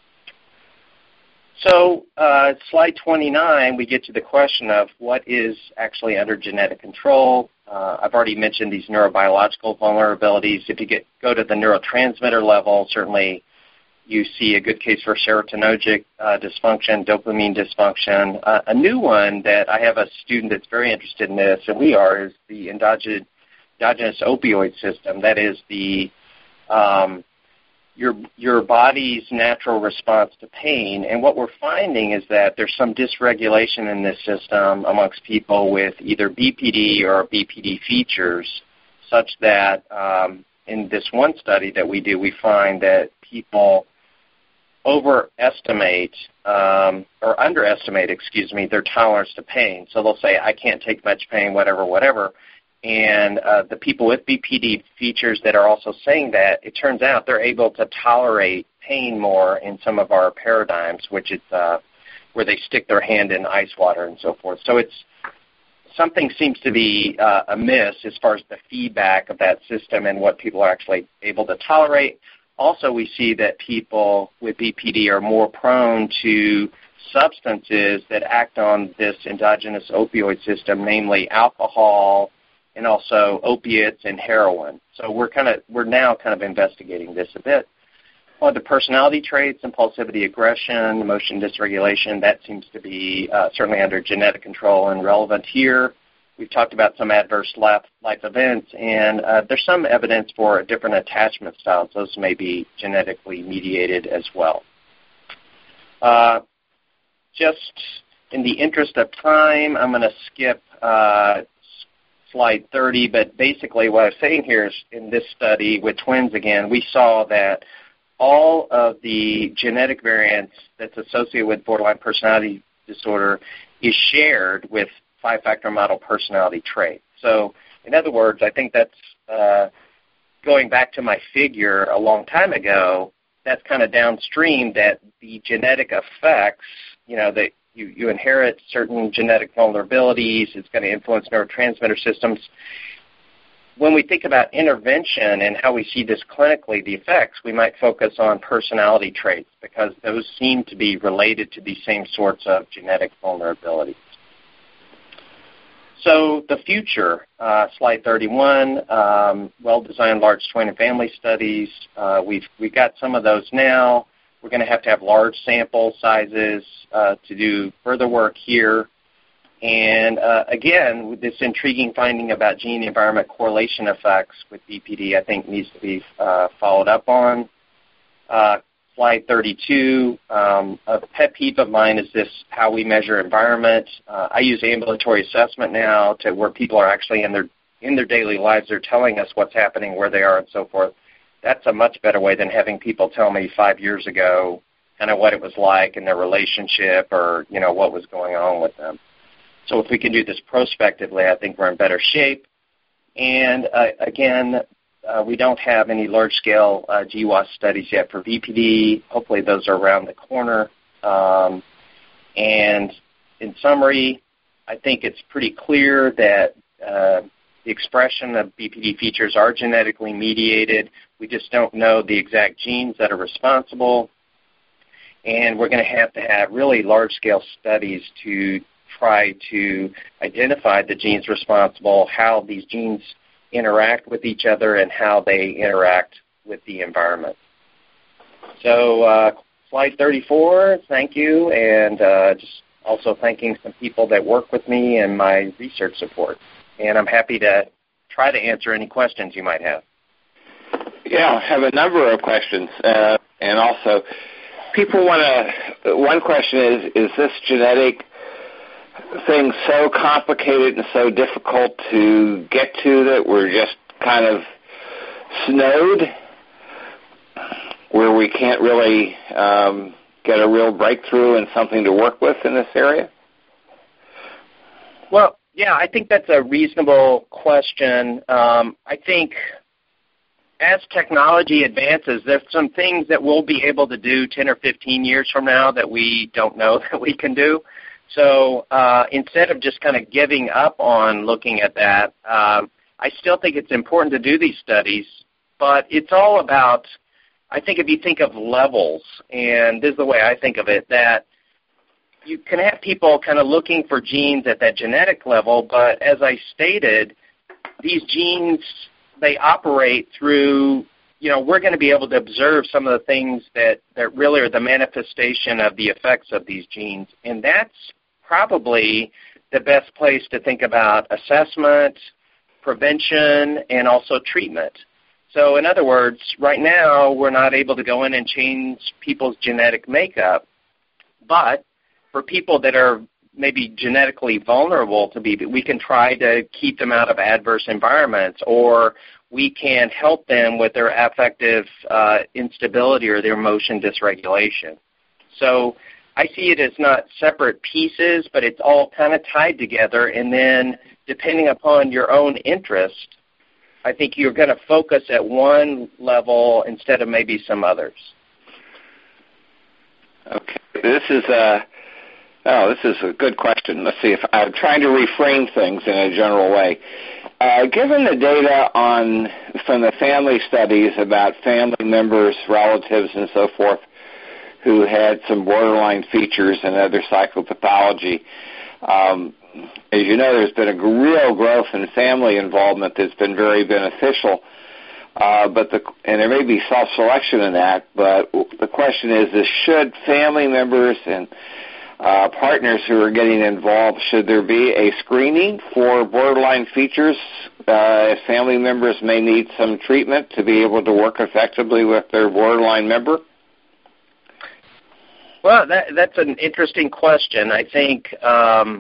So uh, slide twenty-nine, we get to the question of what is actually under genetic control. Uh, I've already mentioned these neurobiological vulnerabilities. If you get go to the neurotransmitter level, certainly you see a good case for serotonergic uh, dysfunction, dopamine dysfunction. Uh, a new one that I have a student that's very interested in this, and we are, is the endogenous, endogenous opioid system. That is the um, your your body's natural response to pain. And what we're finding is that there's some dysregulation in this system amongst people with either B P D or B P D features, such that um, in this one study that we do, we find that people overestimate um, or underestimate, excuse me, their tolerance to pain. So they'll say, I can't take much pain, whatever, whatever. And uh, the people with B P D features that are also saying that, it turns out they're able to tolerate pain more in some of our paradigms, which is uh, where they stick their hand in ice water and so forth. So it's something seems to be uh, amiss as far as the feedback of that system and what people are actually able to tolerate. Also, we see that people with B P D are more prone to substances that act on this endogenous opioid system, namely alcohol, and also opiates and heroin. So we're kind of we're now kind of investigating this a bit. On the personality traits, impulsivity, aggression, emotion dysregulation, that seems to be uh, certainly under genetic control and relevant here. We've talked about some adverse life, life events, and uh, there's some evidence for different attachment styles. Those may be genetically mediated as well. Uh, just in the interest of time, I'm going to skip uh, slide thirty, but basically what I'm saying here is in this study with twins again, we saw that all of the genetic variants that's associated with borderline personality disorder is shared with five-factor model personality trait. So in other words, I think that's uh, going back to my figure a long time ago, that's kind of downstream that the genetic effects, you know, that You, you inherit certain genetic vulnerabilities. It's going to influence neurotransmitter systems. When we think about intervention and how we see this clinically, the effects, we might focus on personality traits because those seem to be related to these same sorts of genetic vulnerabilities. So the future, uh, slide thirty-one, um, well-designed large twin and family studies. Uh, we've, we've got some of those now. We're going to have to have large sample sizes uh, to do further work here. And uh, again, with this intriguing finding about gene-environment correlation effects with B P D, I think needs to be uh, followed up on. Uh, slide thirty-two, um, a pet peeve of mine is this, how we measure environment. Uh, I use ambulatory assessment now to where people are actually in their, in their daily lives, they're telling us what's happening, where they are, and so forth. That's a much better way than having people tell me five years ago kind of what it was like in their relationship or, you know, what was going on with them. So if we can do this prospectively, I think we're in better shape. And, uh, again, uh, we don't have any large-scale uh, G W A S studies yet for B P D. Hopefully those are around the corner. Um, and in summary, I think it's pretty clear that uh, the expression of B P D features are genetically mediated. We just don't know the exact genes that are responsible. And we're going to have to have really large-scale studies to try to identify the genes responsible, how these genes interact with each other, and how they interact with the environment. So uh, slide thirty-four, thank you, and uh, just also thanking some people that work with me and my research support. And I'm happy to try to answer any questions you might have. Yeah, I have a number of questions. Uh, and also, people want to, one question is, is this genetic thing so complicated and so difficult to get to that we're just kind of snowed, where we can't really um, get a real breakthrough and something to work with in this area? Well, yeah, I think that's a reasonable question. Um, I think as technology advances, there's some things that we'll be able to do ten or fifteen years from now that we don't know that we can do. So uh, instead of just kind of giving up on looking at that, um, I still think it's important to do these studies, but it's all about, I think if you think of levels, and this is the way I think of it, that you can have people kind of looking for genes at that genetic level, but as I stated, these genes, they operate through, you know, we're going to be able to observe some of the things that, that really are the manifestation of the effects of these genes. And that's probably the best place to think about assessment, prevention, and also treatment. So in other words, right now we're not able to go in and change people's genetic makeup, but for people that are maybe genetically vulnerable to be, we can try to keep them out of adverse environments, or we can help them with their affective uh, instability or their emotion dysregulation. So I see it as not separate pieces, but it's all kind of tied together, and then depending upon your own interest, I think you're going to focus at one level instead of maybe some others. Okay. This is a Oh, this is a good question. Let's see if I'm trying to reframe things in a general way. Uh, given the data on from the family studies about family members, relatives, and so forth who had some borderline features and other psychopathology, um, as you know, there's been a real growth in family involvement that's been very beneficial. Uh, but the, and there may be self-selection in that, but the question is, is should family members and Uh, partners who are getting involved, should there be a screening for borderline features uh, if family members may need some treatment to be able to work effectively with their borderline member? Well, that, that's an interesting question. I think um,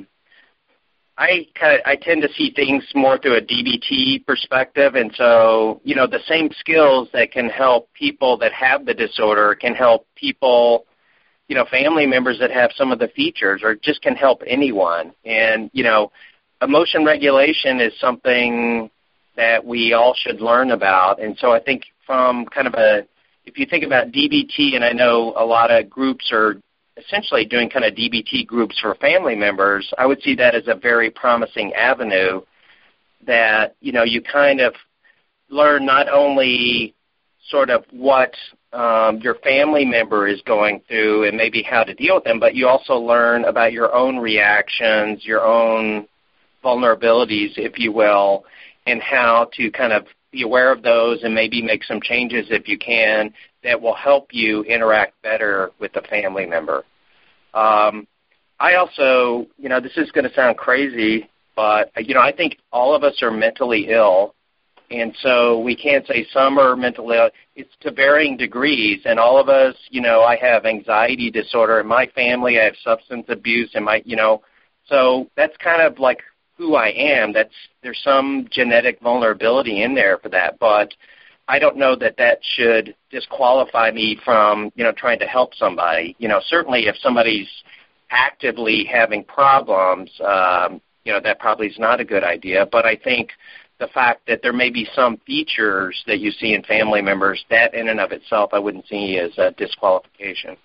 I kind of, I tend to see things more through a D B T perspective, and so, you know, the same skills that can help people that have the disorder can help people, you know, family members that have some of the features, or just can help anyone. And, you know, emotion regulation is something that we all should learn about. And so I think from kind of a, if you think about D B T, and I know a lot of groups are essentially doing kind of D B T groups for family members, I would see that as a very promising avenue that, you know, you kind of learn not only sort of what um, your family member is going through and maybe how to deal with them, but you also learn about your own reactions, your own vulnerabilities, if you will, and how to kind of be aware of those and maybe make some changes if you can that will help you interact better with the family member. Um, I also, you know, this is going to sound crazy, but, you know, I think all of us are mentally ill. And so we can't say some are mentally ill. It's to varying degrees. And all of us, you know, I have anxiety disorder in my family. I have substance abuse in my, you know. So that's kind of like who I am. That's there's some genetic vulnerability in there for that. But I don't know that that should disqualify me from, you know, trying to help somebody. You know, certainly if somebody's actively having problems, um, you know, that probably is not a good idea. But I think the fact that there may be some features that you see in family members, that in and of itself I wouldn't see as a disqualification.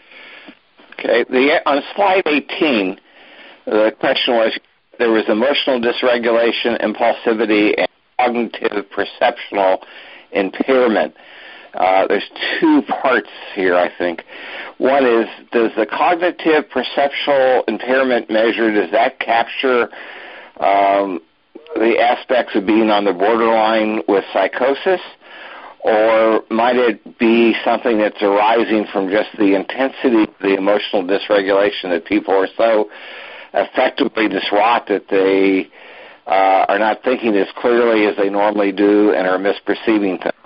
Okay. The, on slide eighteen, the question was there was emotional dysregulation, impulsivity, and cognitive perceptual impairment. Uh, there's two parts here, I think. One is, does the cognitive perceptual impairment measure, does that capture um, the aspects of being on the borderline with psychosis, or might it be something that's arising from just the intensity of the emotional dysregulation that people are so effectively distraught that they uh, are not thinking as clearly as they normally do and are misperceiving things?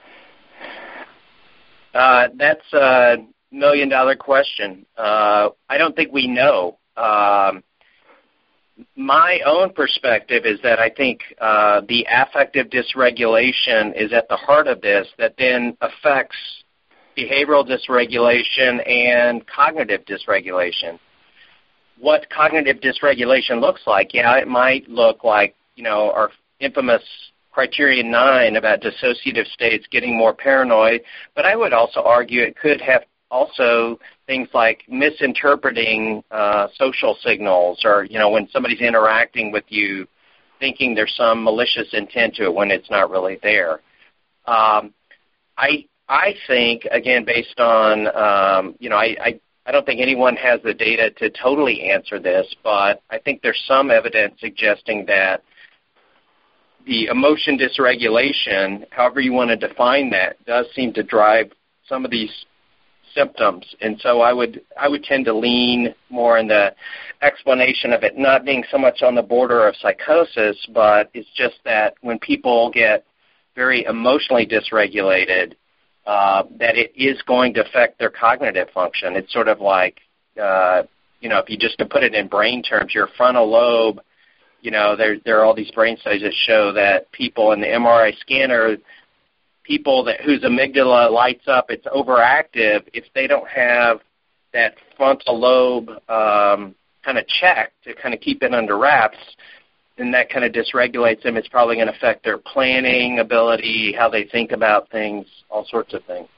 Uh, that's a million-dollar question. Uh, I don't think we know. Um, my own perspective is that I think uh, the affective dysregulation is at the heart of this that then affects behavioral dysregulation and cognitive dysregulation. What cognitive dysregulation looks like, yeah, it might look like, you know, our infamous criterion nine about dissociative states getting more paranoid, but I would also argue it could have also things like misinterpreting uh, social signals, or, you know, when somebody's interacting with you, thinking there's some malicious intent to it when it's not really there. Um, I I think, again, based on, um, you know, I, I, I don't think anyone has the data to totally answer this, but I think there's some evidence suggesting that the emotion dysregulation, however you want to define that, does seem to drive some of these symptoms. And so I would I would tend to lean more in the explanation of it not being so much on the border of psychosis, but it's just that when people get very emotionally dysregulated, uh, that it is going to affect their cognitive function. It's sort of like, uh, you know, if you just to put it in brain terms, your frontal lobe, you know, there there are all these brain studies that show that people in the M R I scanner, people that whose amygdala lights up, it's overactive, if they don't have that frontal lobe um, kind of checked to kind of keep it under wraps, then that kind of dysregulates them. It's probably going to affect their planning ability, how they think about things, all sorts of things.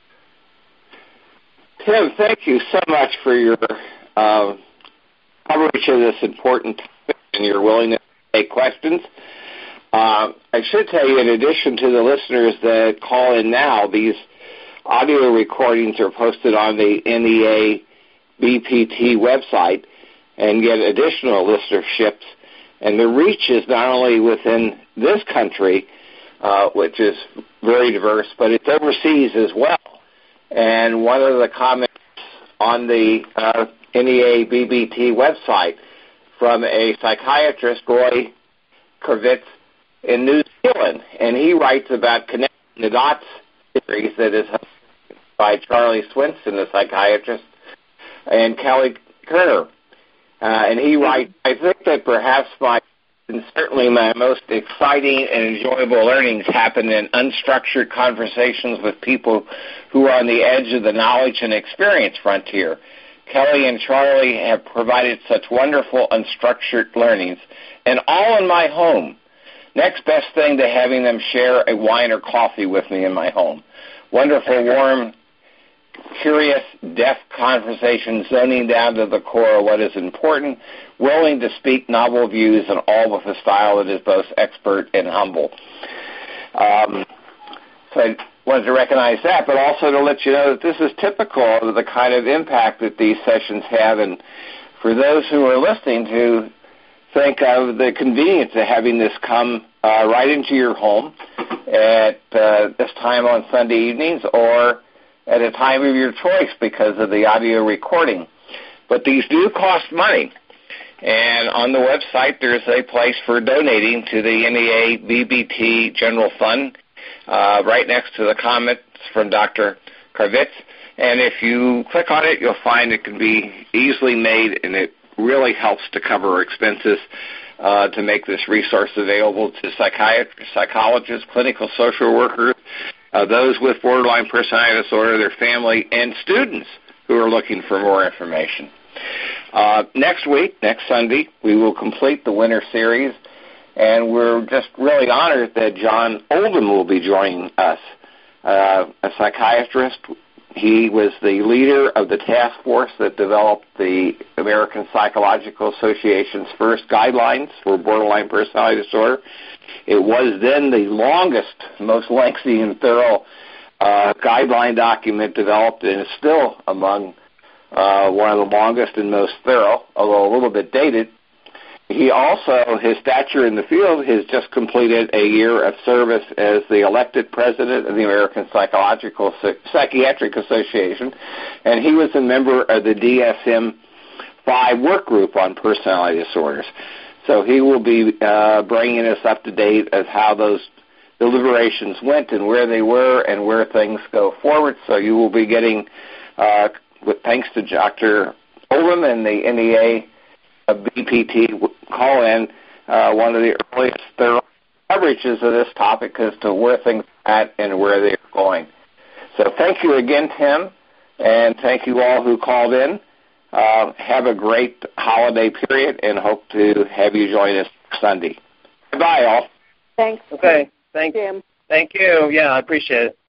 Tim, thank you so much for your uh, coverage of this important topic and your willingness to take questions. Uh, I should tell you, in addition to the listeners that call in now, these audio recordings are posted on the N E A B P T website and get additional listenerships. And the reach is not only within this country, uh, which is very diverse, but it's overseas as well. And one of the comments on the uh, N E A B B T website from a psychiatrist, Roy Kravitz, in New Zealand, and he writes about Connecting the Dots series that is hosted by Charlie Swinson, the psychiatrist, and Kelly Kerner. Uh, and he writes, I think that perhaps my, and certainly my most exciting and enjoyable learnings happen in unstructured conversations with people who are on the edge of the knowledge and experience frontier. Kelly and Charlie have provided such wonderful unstructured learnings, and all in my home. Next best thing to having them share a wine or coffee with me in my home. Wonderful, warm, curious, deft conversation, zoning down to the core of what is important, willing to speak novel views, and all with a style that is both expert and humble. Um, so I wanted to recognize that, but also to let you know that this is typical of the kind of impact that these sessions have. And for those who are listening, to think of the convenience of having this come uh, right into your home at uh, this time on Sunday evenings or at a time of your choice because of the audio recording. But these do cost money. And on the website, there's a place for donating to the N E A B B T General Fund, uh, right next to the comments from Doctor Kravitz. And if you click on it, you'll find it can be easily made, and it really helps to cover expenses uh, to make this resource available to psychiatrists, psychologists, clinical social workers, uh, those with borderline personality disorder, their family, and students who are looking for more information. Uh, next week, next Sunday, we will complete the winter series, and we're just really honored that John Oldham will be joining us, uh, a psychiatrist. He was the leader of the task force that developed the American Psychological Association's first guidelines for borderline personality disorder. It was then the longest, most lengthy and thorough uh, guideline document developed, and is still among uh, one of the longest and most thorough, although a little bit dated. He also, his stature in the field, has just completed a year of service as the elected president of the American Psychological Psychiatric Association, and he was a member of the D S M five work group on personality disorders. So he will be uh, bringing us up to date as how those deliberations went and where they were and where things go forward. So you will be getting, uh, with thanks to Doctor Oldham and the N E A B P T call-in, uh, one of the earliest thorough coverages of this topic as to where things are at and where they are going. So thank you again, Tim, and thank you all who called in. Uh, have a great holiday period, and hope to have you join us Sunday. Goodbye, all. Thanks. Okay. Thank Jim. Thank you. Yeah, I appreciate it.